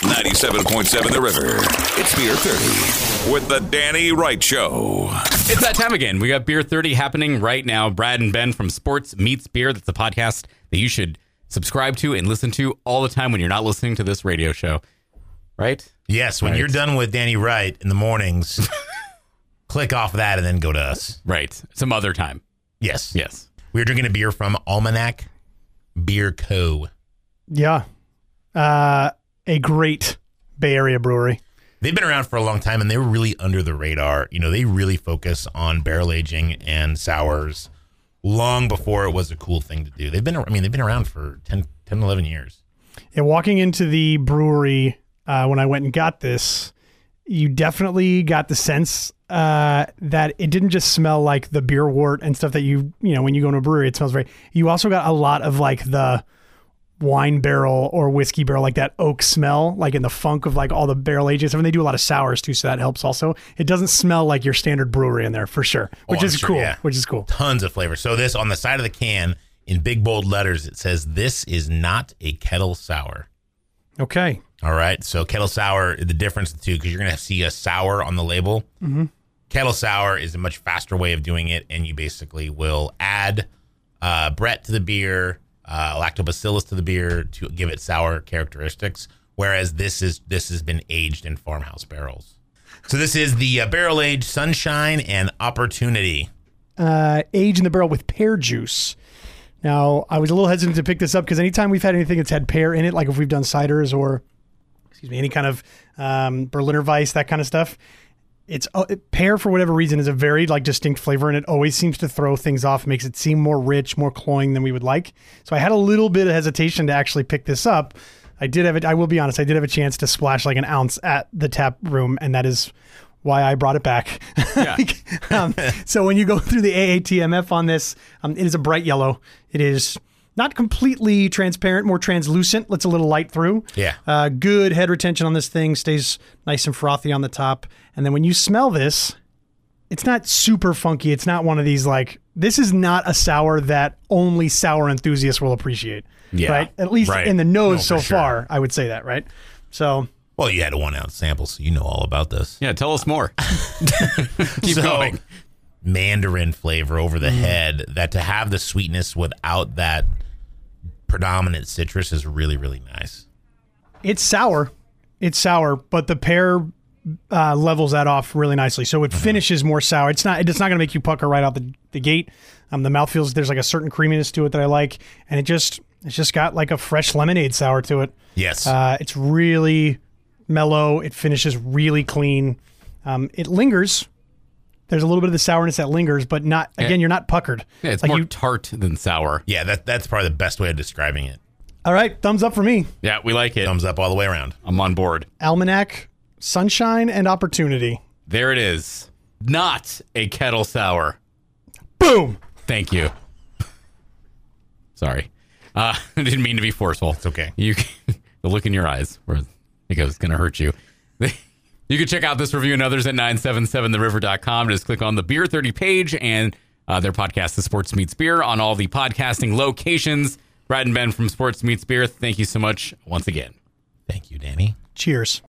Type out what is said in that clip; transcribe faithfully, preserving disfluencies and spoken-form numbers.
ninety-seven point seven The River. It's Beer thirty with the Danny Wright Show. It's that time again. We got Beer thirty happening right now. Brad and Ben from Sports Meets Beer. That's the podcast that you should subscribe to and listen to all the time when you're not listening to this radio show. Right? Yes, when right. you're done with Danny Wright in the mornings, click off that and then go to us. Right. Some other time. Yes. Yes. We're drinking a beer from Almanac Beer Co. Yeah. Uh, a great Bay Area brewery. They've been around for a long time, and they were really under the radar. You know, they really focus on barrel aging and sours long before it was a cool thing to do. They've been, I mean, they've been around for ten, ten eleven years. Yeah, walking into the brewery uh, when I went and got this, you definitely got the sense uh, that it didn't just smell like the beer wort and stuff that you, you know, when you go to a brewery, it smells very, you also got a lot of like the wine barrel or whiskey barrel, like that oak smell, like in the funk of like all the barrel ages. I mean, they do a lot of sours too, so that helps also. It doesn't smell like your standard brewery in there for sure, which oh, is sure, cool, yeah. which is cool. Tons of flavor. So this, on the side of the can, in big bold letters, it says, "This is not a kettle sour." Okay. All right. So kettle sour, the difference of the two, because you're going to see a sour on the label. Mm-hmm. Kettle sour is a much faster way of doing it, and you basically will add uh, Brett to the beer, uh, lactobacillus to the beer to give it sour characteristics. Whereas this is this has been aged in farmhouse barrels. So this is the uh, barrel aged Sunshine and Opportunity. Uh, age in the barrel with pear juice. Now, I was a little hesitant to pick this up because anytime we've had anything that's had pear in it, like if we've done ciders or, excuse me, any kind of um, Berliner Weiss, that kind of stuff, it's uh, pear for whatever reason is a very like distinct flavor, and it always seems to throw things off, makes it seem more rich, more cloying than we would like. So I had a little bit of hesitation to actually pick this up. I did have it. I will be honest. I did have a chance to splash like an ounce at the tap room, and that is why I brought it back. Yeah. um, so when you go through the A A T M F on this, um, it is a bright yellow. It is not completely transparent, more translucent, lets a little light through. Yeah. Uh, good head retention on this thing, stays nice and frothy on the top. And then when you smell this, it's not super funky. It's not one of these like, this is not a sour that only sour enthusiasts will appreciate. Yeah. Right? At least Right. in the nose No, so for sure. far, I would say that, right? So... Well, you had a one ounce sample, so you know all about this. Yeah, tell us more. Keep So, going. Mandarin flavor over the Mm. head, that to have the sweetness without that predominant citrus is really, really nice. It's sour. It's sour, but the pear uh, levels that off really nicely. So it finishes more sour. It's not It's not going to make you pucker right out the, the gate. Um, the mouth feels, there's like a certain creaminess to it that I like. And it just, it's just got like a fresh lemonade sour to it. Yes. Uh, it's really mellow. It finishes really clean. Um, it lingers. There's a little bit of the sourness that lingers, but not, again, you're not puckered. Yeah, it's like more you, tart than sour. yeah, that that's probably the best way of describing it. all right, thumbs up for me. Yeah, we like it. Thumbs up all the way around. I'm on board. Almanac, Sunshine, and Opportunity. There it is. Not a kettle sour. Boom. Thank you. Sorry. Uh, I didn't mean to be forceful. It's okay. You, the look in your eyes, where I think it was going to hurt you. You can check out this review and others at nine seven seven the river dot com. Just click on the Beer thirty page and uh, their podcast, The Sports Meets Beer, on all the podcasting locations. Brad and Ben from Sports Meets Beer, thank you so much once again. Thank you, Danny. Cheers.